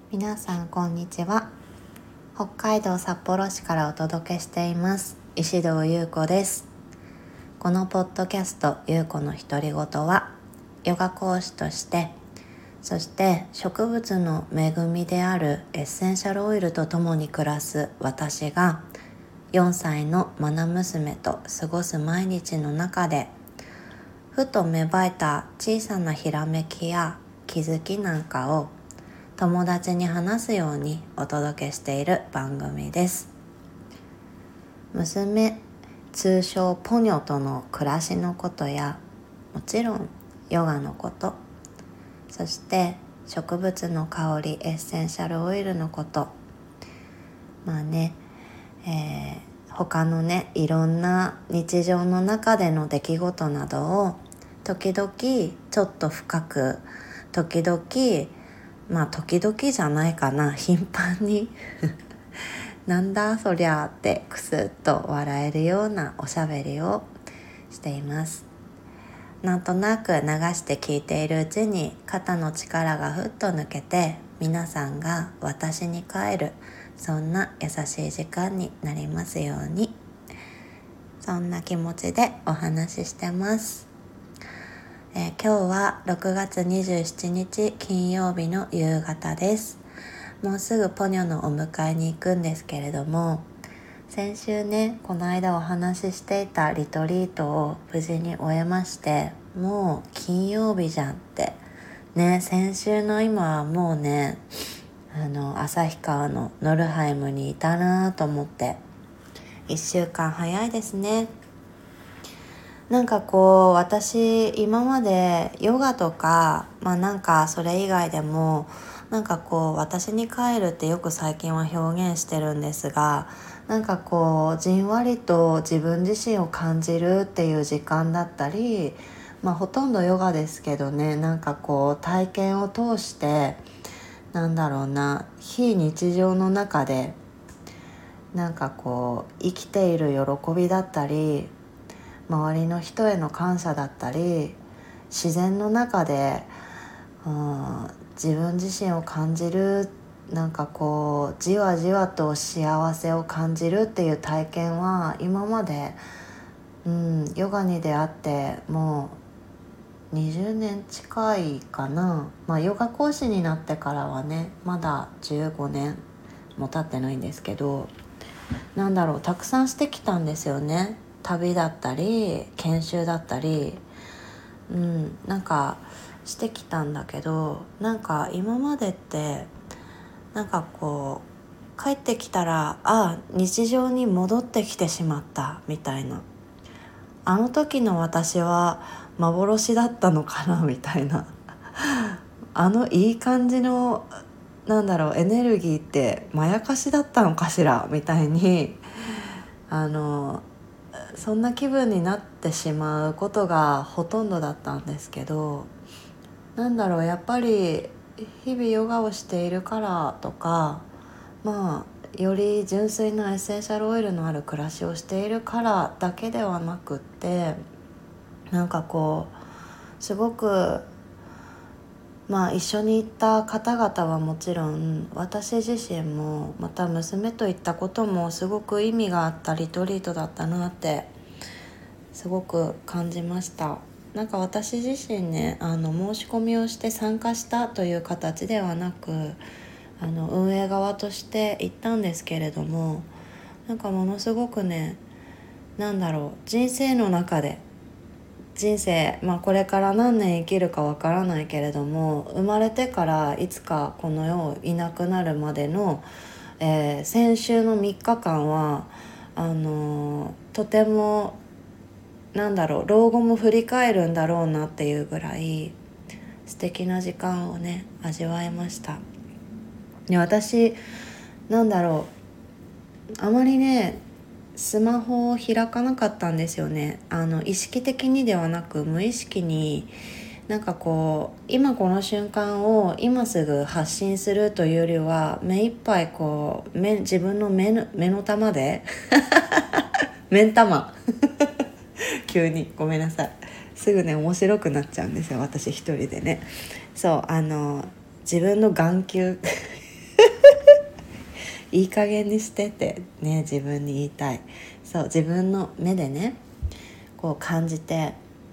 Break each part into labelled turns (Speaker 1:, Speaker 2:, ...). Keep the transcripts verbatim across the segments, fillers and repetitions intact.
Speaker 1: 皆さんこんにちは。北海道札幌市からお届けしています石堂優子です。このポッドキャスト優子の独り言は、ヨガ講師として、そして植物の恵みであるエッセンシャルオイルと共に暮らす私がよんさいの愛娘と過ごす毎日の中で、ふと芽生えた小さなひらめきや気づきなんかを友達に話すようにお届けしている番組です。娘、通称ポニョとの暮らしのことや、もちろんヨガのこと、そして植物の香りエッセンシャルオイルのこと、まあね、えー、他のねいろんな日常の中での出来事などを時々ちょっと深く、時々まあ時々じゃないかな、頻繁になんだそりゃってクスッと笑えるようなおしゃべりをしています。なんとなく流して聞いているうちに肩の力がふっと抜けて、皆さんが私に帰る、そんな優しい時間になりますように。そんな気持ちでお話ししてます。えー、今日はろくがつにじゅうしちにち金曜日の夕方です。もうすぐポニョのお迎えに行くんですけれども、先週ねこの間お話ししていたリトリートを無事に終えまして、もう金曜日じゃんってね、先週の今はもうね、あの旭川のノルハイムにいたなと思って、いっしゅうかん早いですね。なんかこう私今までヨガとか、まあなんかそれ以外でもなんかこう私に帰るってよく最近は表現してるんですが、なんかこうじんわりと自分自身を感じるっていう時間だったり、まあほとんどヨガですけどね、なんかこう体験を通してなんだろうな、非日常の中でなんかこう生きている喜びだったり、周りの人への感謝だったり、自然の中で、うん、自分自身を感じる、なんかこうじわじわと幸せを感じるっていう体験は今まで、うん、ヨガに出会ってもうにじゅうねん近いかな。まあヨガ講師になってからはねまだじゅうごねんも経ってないんですけど、なんだろう、たくさんしてきたんですよね。旅だったり研修だったり、うん、なんかしてきたんだけど、なんか今までってなんかこう帰ってきたら、あ、日常に戻ってきてしまったみたいな、あの時の私は幻だったのかなみたいなあのいい感じのなんだろうエネルギーってまやかしだったのかしらみたいに、あのそんな気分になってしまうことがほとんどだったんですけど、なんだろう、やっぱり日々ヨガをしているからとか、まあより純粋なエッセンシャルオイルのある暮らしをしているからだけではなくって、なんかこうすごく、まあ一緒に行った方々はもちろん、私自身もまた娘と行ったこともすごく意味があったリトリートだったなってすごく感じました。なんか私自身ね、あの申し込みをして参加したという形ではなく、あの運営側として行ったんですけれども、なんかものすごくね、なんだろう、人生の中で人生、まあ、これから何年生きるかわからないけれども、生まれてからいつかこの世をいなくなるまでの、えー先週のみっかかんはあのーとてもなんだろう、老後も振り返るんだろうなっていうぐらい素敵な時間をね味わいました。で、私なんだろう、あまりねスマホを開かなかったんですよね。あの意識的にではなく無意識に、なんかこう今この瞬間を今すぐ発信するというよりは、目いっぱいこう目自分の目の目の玉で目ん玉急にごめんなさい、すぐね面白くなっちゃうんですよ私一人でね。そう、あの自分の眼球いい加減にしてってね、自分に言いたい。そう、自分の目でねこう感じて、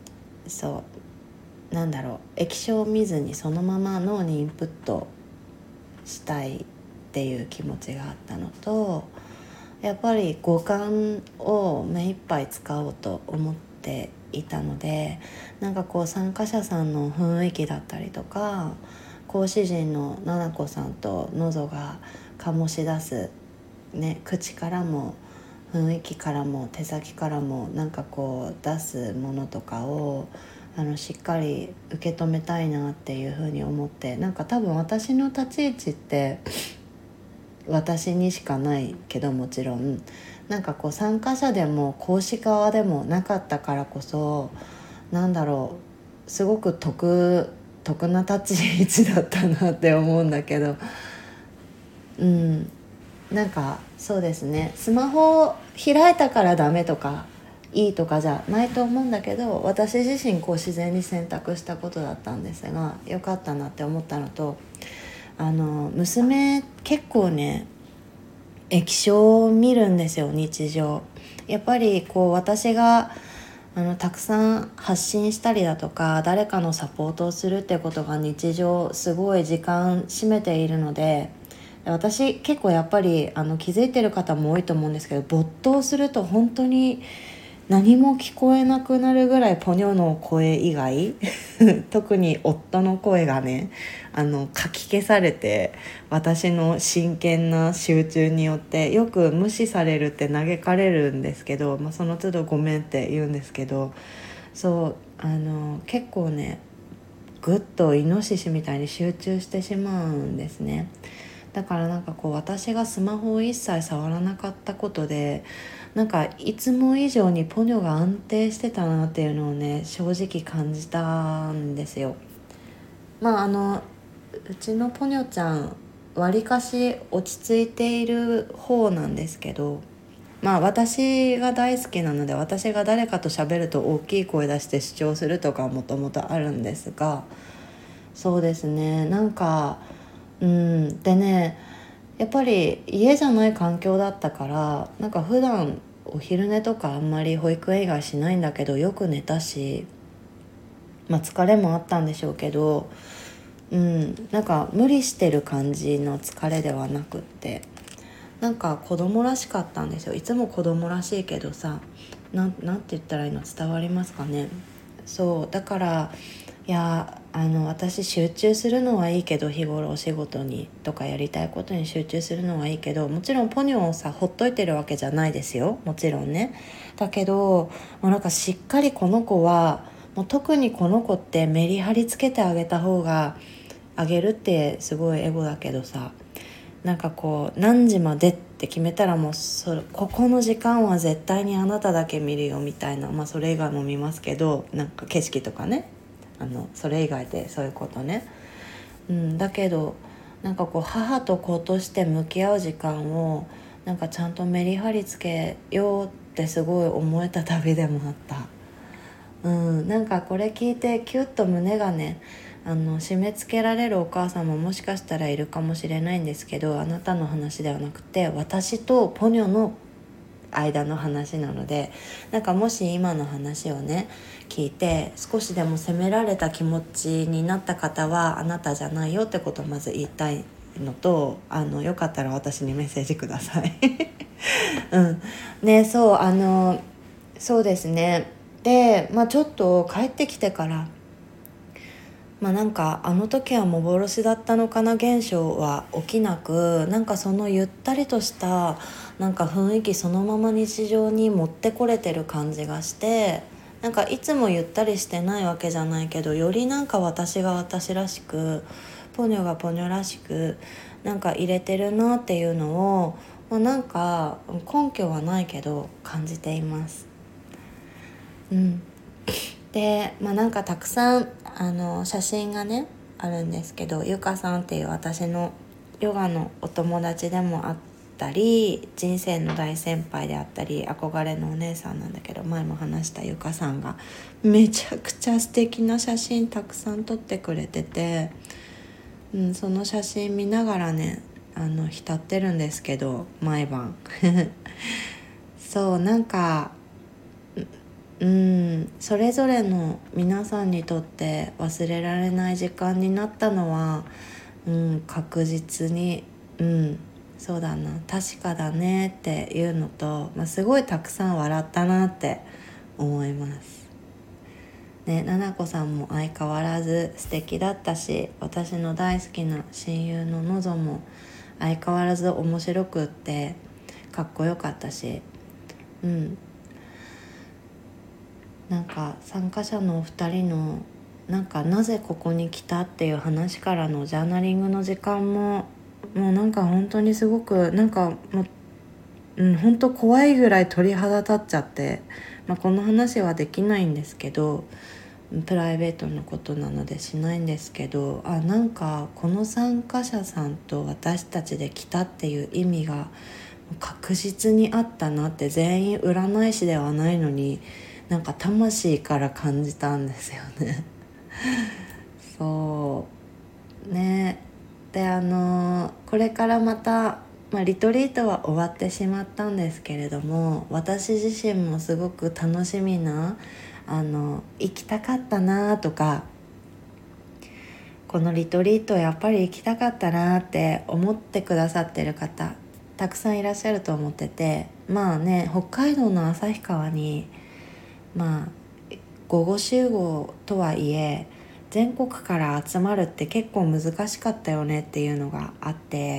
Speaker 1: そうなんだろう、液晶を見ずにそのまま脳にインプットしたいっていう気持ちがあったのと、やっぱり五感を目いっぱい使おうと思っていたので、なんかこう参加者さんの雰囲気だったりとか、講師陣のななこさんとのぞが醸し出す、ね、口からも雰囲気からも手先からもなんかこう出すものとかをあのしっかり受け止めたいなっていうふうに思って、なんか多分私の立ち位置って私にしかないけど、もちろんなんかこう参加者でも講師側でもなかったからこそ、なんだろう、すごく得得な立ち位置だったなって思うんだけど、うんなんかそうですね、スマホを開いたからダメとかいいとかじゃないと思うんだけど、私自身こう自然に選択したことだったんですが、よかったなって思ったのと、あの娘結構ね液晶を見るんですよ、日常。やっぱりこう私があのたくさん発信したりだとか誰かのサポートをするってことが日常すごい時間占めているので、私結構やっぱりあの気づいてる方も多いと思うんですけど、没頭すると本当に何も聞こえなくなるぐらいポニョの声以外特に夫の声がねあのかき消されて、私の真剣な集中によってよく無視されるって嘆かれるんですけど、まあ、その都度ごめんって言うんですけど、そうあの結構ねぐっとイノシシみたいに集中してしまうんですね。だからなんかこう私がスマホを一切触らなかったことで、なんかいつも以上にポニョが安定してたなっていうのをね正直感じたんですよ。まああのうちのポニョちゃんわりかし落ち着いている方なんですけど、まあ私が大好きなので、私が誰かと喋ると大きい声出して主張するとかはもともとあるんですが、そうですね、なんかうんでね、やっぱり家じゃない環境だったから、なんか普段お昼寝とかあんまり保育園以外しないんだけどよく寝たし、まあ疲れもあったんでしょうけど、うんなんか無理してる感じの疲れではなくって、なんか子供らしかったんですよ。いつも子供らしいけどさ、なん、なんて言ったらいいの、伝わりますかね。そうだから、いやあの私集中するのはいいけど、日頃お仕事にとかやりたいことに集中するのはいいけど、もちろんポニョをさほっといてるわけじゃないですよ、もちろんね。だけどもうなんかしっかりこの子はもう特にこの子ってメリハリつけてあげた方が、あげるってすごいエゴだけどさ、なんかこう何時までって決めたらもうそれここの時間は絶対にあなただけ見るよみたいな、まあそれ以外も見ますけど、なんか景色とかね、あのそれ以外でそういうことね、うん、だけどなんかこう母と子として向き合う時間をなんかちゃんとメリハリつけようってすごい思えた旅でもあった。うん、なんかこれ聞いてキュッと胸がねあの締め付けられるお母さんももしかしたらいるかもしれないんですけど、あなたの話ではなくて私とポニョの間の話なので、なんかもし今の話をね聞いて少しでも責められた気持ちになった方は、あなたじゃないよってことをまず言いたいのと、あのよかったら私にメッセージくださいうんね、そうあのそうですね。で、まあ、ちょっと帰ってきてからまあなんかあの時は幻だったのかな現象は起きなく、なんかそのゆったりとしたなんか雰囲気そのまま日常に持ってこれてる感じがして、なんかいつもゆったりしてないわけじゃないけど、よりなんか私が私らしくポニョがポニョらしくなんか入れてるなっていうのを、まあ、なんか根拠はないけど感じています。うんで、まあ、なんかたくさんあの写真がねあるんですけど、ゆかさんっていう私のヨガのお友達でもあったり、人生の大先輩であったり憧れのお姉さんなんだけど、前も話したゆかさんがめちゃくちゃ素敵な写真たくさん撮ってくれてて、うん、その写真見ながらねあの浸ってるんですけど、毎晩そうなんかうんそれぞれの皆さんにとって忘れられない時間になったのは、うん、確実に、うん、そうだな、確かだねっていうのと、まあ、すごいたくさん笑ったなって思いますね。ななこさんも相変わらず素敵だったし、私の大好きな親友ののぞも相変わらず面白くってかっこよかったし、うんなんか参加者のお二人のなんかなぜここに来たっていう話からのジャーナリングの時間ももうなんか本当にすごくなんかもう、うん、本当怖いぐらい鳥肌立っちゃって、まあ、この話はできないんですけど、プライベートのことなのでしないんですけど、あなんかこの参加者さんと私たちで来たっていう意味が確実にあったなって、全員占い師ではないのになんか魂から感じたんですよねそうね。であのこれからまた、まあ、リトリートは終わってしまったんですけれども、私自身もすごく楽しみな、あの行きたかったなとか、このリトリートやっぱり行きたかったなって思ってくださってる方たくさんいらっしゃると思ってて、まあね北海道の旭川にまあ午後集合とはいえ全国から集まるって結構難しかったよねっていうのがあって、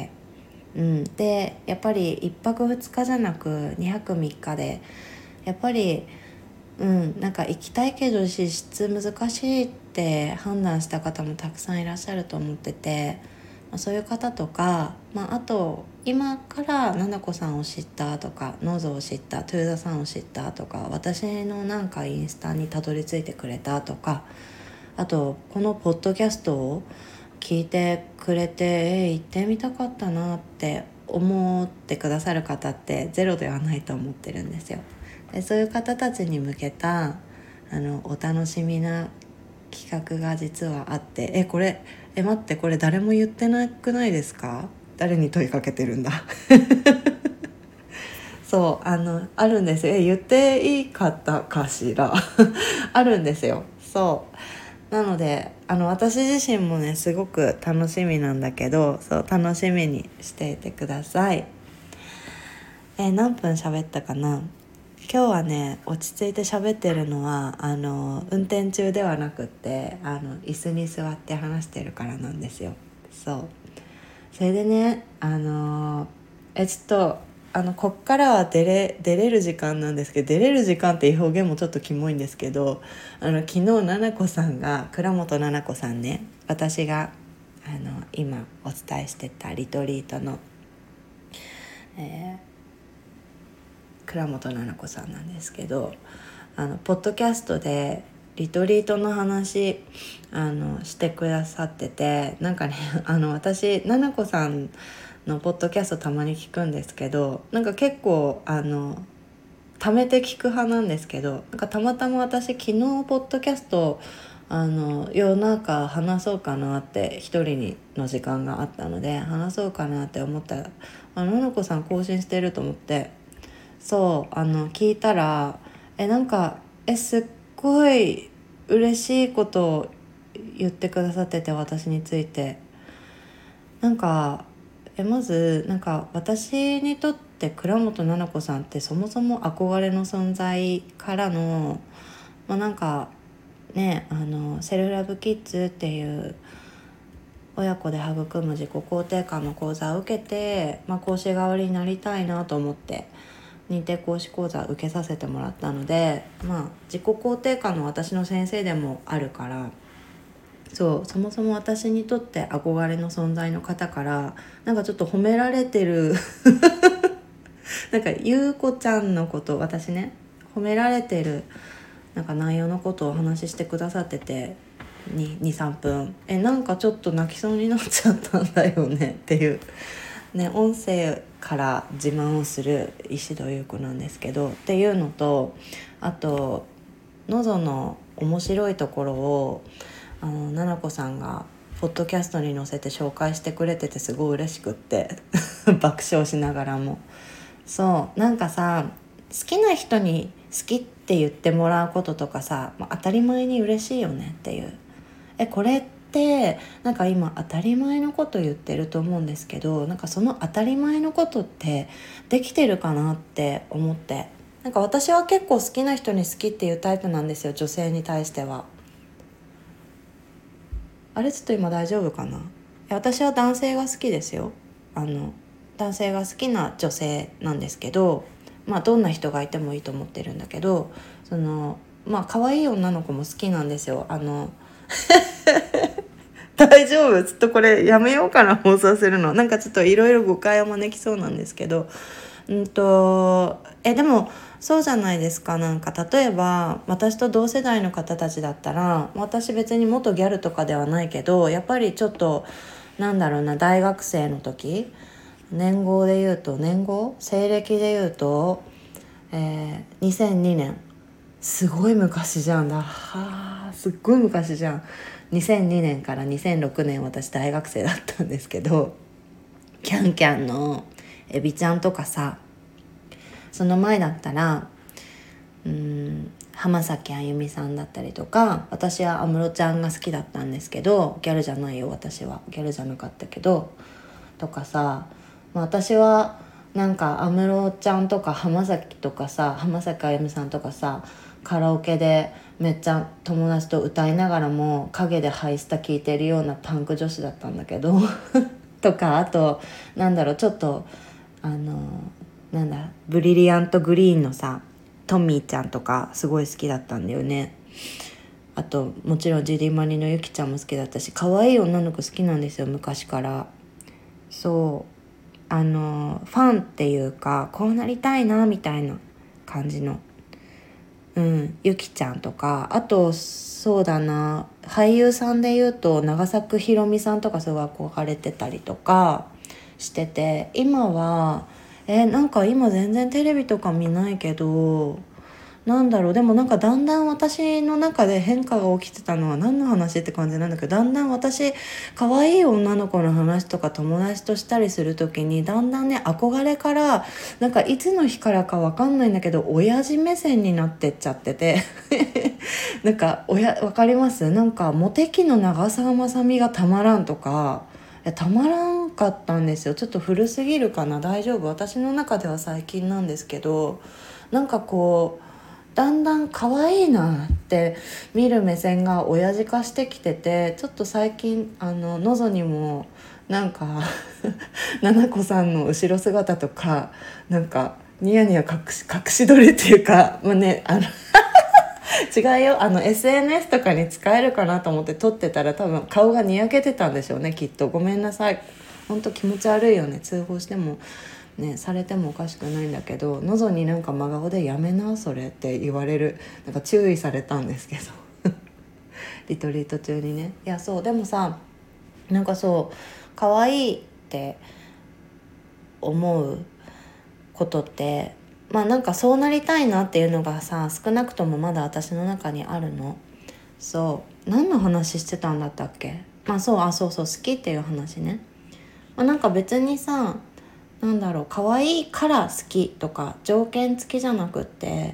Speaker 1: うん、でやっぱりいっぱくふつかじゃなくにはくみっかでやっぱり、うん、なんか行きたいけど実質難しいって判断した方もたくさんいらっしゃると思ってて、まあ、そういう方とか、まあ、あと今からななこさんを知ったとかノーゾを知ったトゥーザさんを知ったとか、私のなんかインスタにたどり着いてくれたとか、あとこのポッドキャストを聞いてくれてえー、行ってみたかったなって思ってくださる方ってゼロではないと思ってるんですよ。でそういう方たちに向けたあのお楽しみな企画が実はあって、えこれえ待ってこれ誰も言ってなくないですか？誰に問いかけてるんだそうあのあるんですよ。え言っていいかったかしらあるんですよ。そうなのであの私自身もねすごく楽しみなんだけど、そう楽しみにしていてください。え何分喋ったかな。今日はね落ち着いて喋ってるのはあの運転中ではなくってあの椅子に座って話してるからなんですよ。そうそれでねあのえちょっとあのこっからは出れ、出れる時間なんですけど、出れる時間っていう表現もちょっとキモいんですけど、あの昨日ななこさんが倉本ななこさんね、私があの今お伝えしてたリトリートの、えー、倉本ななこさんなんですけど、あのポッドキャストでリトリートの話あのしてくださってて、なんかねあの私ななこさんのポッドキャストたまに聞くんですけど、なんか結構あの貯めて聞く派なんですけど、なんかたまたま私昨日ポッドキャストあの夜中話そうかなって一人にの時間があったので話そうかなって思ったら、あのななこさん更新してると思って、そうあの聞いたらえなんかえすっごい嬉しいことを言ってくださってて、私についてなんかえまずなんか私にとって倉本なな子さんってそもそも憧れの存在からの、まあ、なんかねあのセルフラブキッズっていう親子で育む自己肯定感の講座を受けて、まあ、講師代わりになりたいなと思って認定講師講座を受けさせてもらったので、まあ、自己肯定感の私の先生でもあるから、そうそもそも私にとって憧れの存在の方からなんかちょっと褒められてるなんかゆうこちゃんのこと私ね褒められてるなんか内容のことをお話ししてくださっててにさんぷんえなんかちょっと泣きそうになっちゃったんだよねっていうね、音声から自慢をする石戸優子なんですけどっていうのと、あとのぞの面白いところをあのななこさんがポッドキャストに載せて紹介してくれててすごい嬉しくって爆笑しながらも。そうなんかさ、好きな人に好きって言ってもらうこととかさ、まあ、当たり前に嬉しいよねっていう。えこれってなんか今当たり前のこと言ってると思うんですけど、なんかその当たり前のことってできてるかなって思って、なんか私は結構好きな人に好きっていうタイプなんですよ、女性に対しては。あれちょっと今大丈夫かな。いや私は男性が好きですよ。あの男性が好きな女性なんですけど、まあどんな人がいてもいいと思ってるんだけど、そのまあ可愛い女の子も好きなんですよ。あの大丈夫、ちょっとこれやめようかな、放送するの。なんかちょっといろいろ誤解を招きそうなんですけど、うんとえでもそうじゃないですか。なんか例えば私と同世代の方たちだったら、私別に元ギャルとかではないけど、やっぱりちょっとなんだろうな、大学生の時、年号で言うと年号西暦で言うと、えー、にせんにねん、すごい昔じゃんだ、はあ、すっごい昔じゃん。にせんにねんからにせんろくねん私大学生だったんですけど、キャンキャンのエビちゃんとかさ、その前だったらうーん浜崎あゆみさんだったりとか、私は安室ちゃんが好きだったんですけど、ギャルじゃないよ、私はギャルじゃなかったけどとかさ、まあ、私はなんか安室ちゃんとか浜崎とかさ、浜崎あゆみさんとかさ、カラオケでめっちゃ友達と歌いながらも陰でハイスタ聴いてるようなパンク女子だったんだけどとか、あとなんだろう、ちょっとあのなんだブリリアントグリーンのさトミーちゃんとかすごい好きだったんだよね。あともちろんジュディマリのユキちゃんも好きだったし、可愛い女の子好きなんですよ、昔から。そうあのファンっていうか、こうなりたいなみたいな感じの、うんユキちゃんとか、あとそうだな、俳優さんで言うと長作ひろみさんとかすごい憧れてたりとかしてて、今はえなんか今全然テレビとか見ないけど、なんだろう、でもなんかだんだん私の中で変化が起きてたのは何の話って感じなんだけど、だんだん私可愛い女の子の話とか友達としたりする時に、だんだんね憧れからなんかいつの日からか分かんないんだけど親父目線になってっちゃっててなんか親分かります？なんかモテ期の長澤まさみがたまらんとか、いやたまらんかったんですよ。ちょっと古すぎるかな、大丈夫？私の中では最近なんですけど、なんかこうだんだん可愛いなって見る目線が親父化してきてて、ちょっと最近あののぞにもなんかななこさんの後ろ姿とかなんかニヤニヤ隠し隠し撮りっていうか、まあね、あの違うよ、あの エスエヌエス とかに使えるかなと思って撮ってたら、多分顔がにやけてたんでしょうね、きっと。ごめんなさい、ほんと気持ち悪いよね。通報してもね、されてもおかしくないんだけど、のぞになんか真顔でやめなそれって言われる、なんか注意されたんですけどリトリート中にね。いやそうでもさ、なんかそう可愛いって思うことって、まあなんかそうなりたいなっていうのがさ、少なくともまだ私の中にあるの。そう何の話してたんだったっけ。まあそうあそうそう好きっていう話ね。まあ、なんか別にさ、なんだろう、可愛いから好きとか条件付きじゃなくって、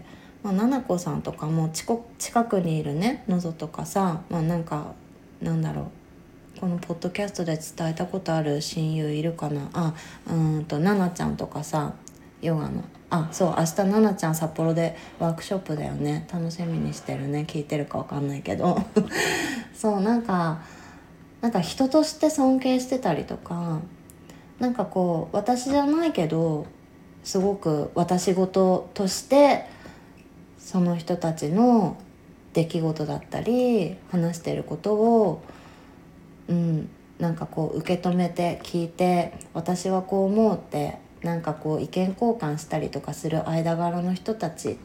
Speaker 1: まあ、ななこさんとかも近くにいるねのぞとかさ、まあなんかなんだろう、このポッドキャストで伝えたことある親友いるかなあ、うーんとななちゃんとかさ、ヨガのあそう明日ななちゃん札幌でワークショップだよね、楽しみにしてるね。聞いてるか分かんないけどそうなんかなんか人として尊敬してたりとか、なんかこう私じゃないけどすごく私事としてその人たちの出来事だったり話してることを、うん、なんかこう受け止めて聞いて、私はこう思うってなんかこう意見交換したりとかする間柄の人たちって、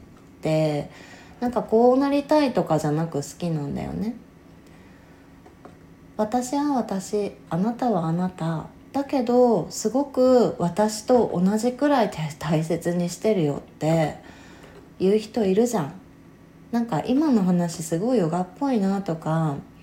Speaker 1: なんかこうなりたいとかじゃなく好きなんだよね。私は私、あなたはあなただけどすごく私と同じくらい大切にしてるよって言う人いるじゃん。なんか今の話すごいヨガっぽいなとか、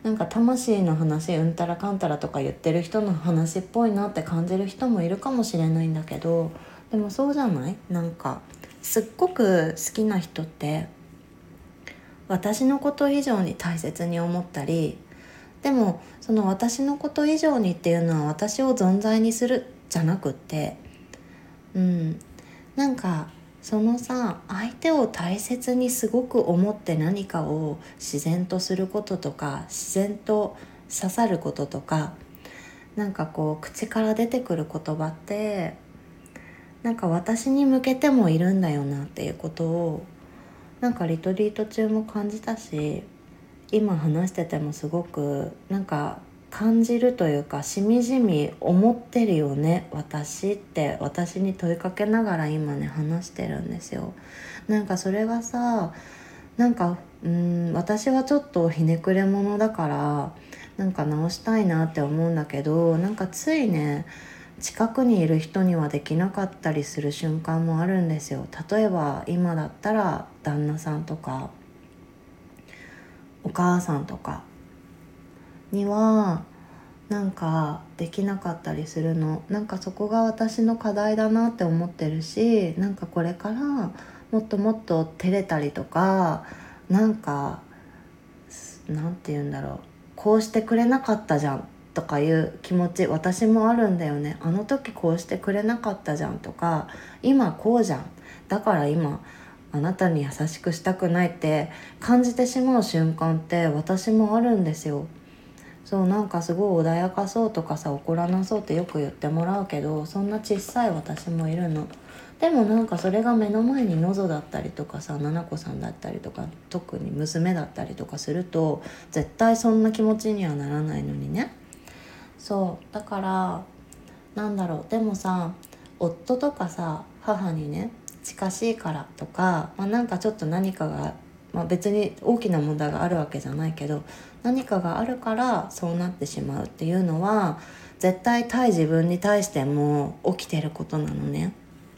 Speaker 1: なんか魂の話うんたらかんたらとか言ってる人の話っぽいなって感じる人もいるかもしれないんだけど、でもそうじゃない？なんかすっごく好きな人って私のこと以上に大切に思ったり、でもその私のこと以上にっていうのは私を存在にするじゃなくって、うんなんかそのさ、相手を大切にすごく思って何かを自然とすることとか、自然と刺さることとか、なんかこう口から出てくる言葉ってなんか私に向けてもいるんだよなっていうことをなんかリトリート中も感じたし、今話しててもすごくなんか感じるというか、しみじみ思ってるよね私って私に問いかけながら今ね話してるんですよ。なんかそれがさ、なんかうーん私はちょっとひねくれ者だからなんか直したいなって思うんだけど、なんかついね近くにいる人にはできなかったりする瞬間もあるんですよ。例えば今だったら旦那さんとかお母さんとかにはなんかできなかったりするの。なんかそこが私の課題だなって思ってるし、なんかこれからもっともっと照れたりとか、なんかなんて言うんだろう、こうしてくれなかったじゃんとかいう気持ち私もあるんだよね。あの時こうしてくれなかったじゃんとか、今こうじゃんだから今あなたに優しくしたくないって感じてしまう瞬間って私もあるんですよ。そうなんかすごい穏やかそうとかさ、怒らなそうってよく言ってもらうけど、そんな小さい私もいるの。でもなんかそれが目の前にのぞだったりとかさ、ななこさんだったりとか特に娘だったりとかすると絶対そんな気持ちにはならないのにね。そうだからなんだろう、でもさ夫とかさ母にね近しいからとか、まあ、なんかちょっと何かが、まあ、別に大きな問題があるわけじゃないけど何かがあるからそうなってしまうっていうのは絶対対自分に対しても起きてることなのね。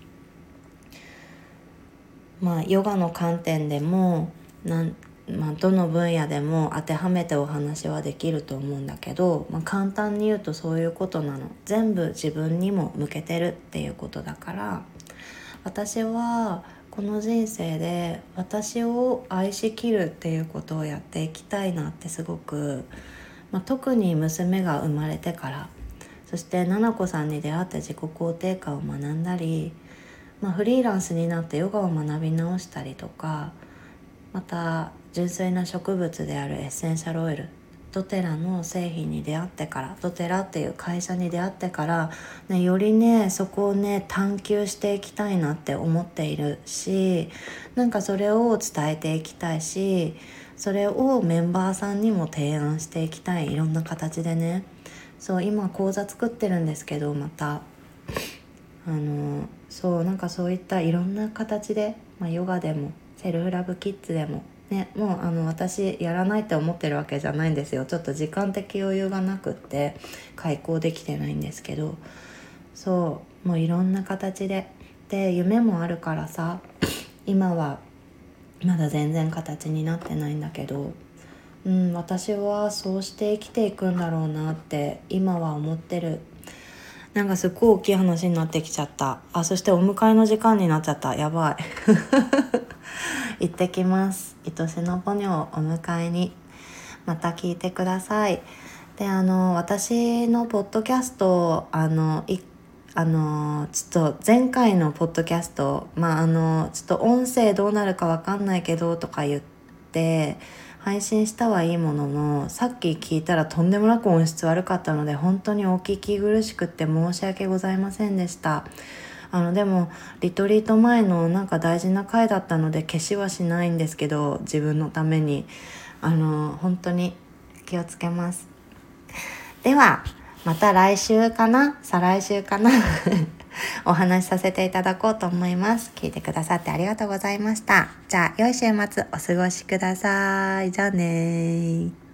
Speaker 1: まあヨガの観点でもなん、まあ、どの分野でも当てはめてお話はできると思うんだけど、まあ、簡単に言うとそういうことなの。全部自分にも向けてるっていうことだから、私はこの人生で私を愛しきるっていうことをやっていきたいなってすごく、まあ、特に娘が生まれてから、そして菜々子さんに出会って自己肯定感を学んだり、まあ、フリーランスになってヨガを学び直したりとか、また純粋な植物であるエッセンシャルオイルドテラの製品に出会ってから、ドテラっていう会社に出会ってから、ね、よりねそこをね探求していきたいなって思っているし、なんかそれを伝えていきたいし、それをメンバーさんにも提案していきたい、いろんな形でね。そう今講座作ってるんですけど、またあのそうなんかそういったいろんな形で、まあ、ヨガでもセルフラブキッズでもね、もうあの私やらないって思ってるわけじゃないんですよ。ちょっと時間的余裕がなくって開講できてないんですけど、そうもういろんな形でで夢もあるからさ、今はまだ全然形になってないんだけど、うん、私はそうして生きていくんだろうなって今は思ってる。なんかすっごい大きい話になってきちゃった。あ、そしてお迎えの時間になっちゃった。やばい行ってきます。愛しのポニョをお迎えに。また聞いてください。で、あの私のポッドキャストあのいあのちょっと前回のポッドキャスト、まああのちょっと音声どうなるかわかんないけどとか言って配信したはいいものの、さっき聞いたらとんでもなく音質悪かったので本当にお聞き苦しくって申し訳ございませんでした。あのでもリトリート前のなんか大事な回だったので消しはしないんですけど、自分のためにあの本当に気をつけます。ではまた来週かな再来週かなお話しさせていただこうと思います。聞いてくださってありがとうございました。じゃあ良い週末お過ごしください。じゃあねー。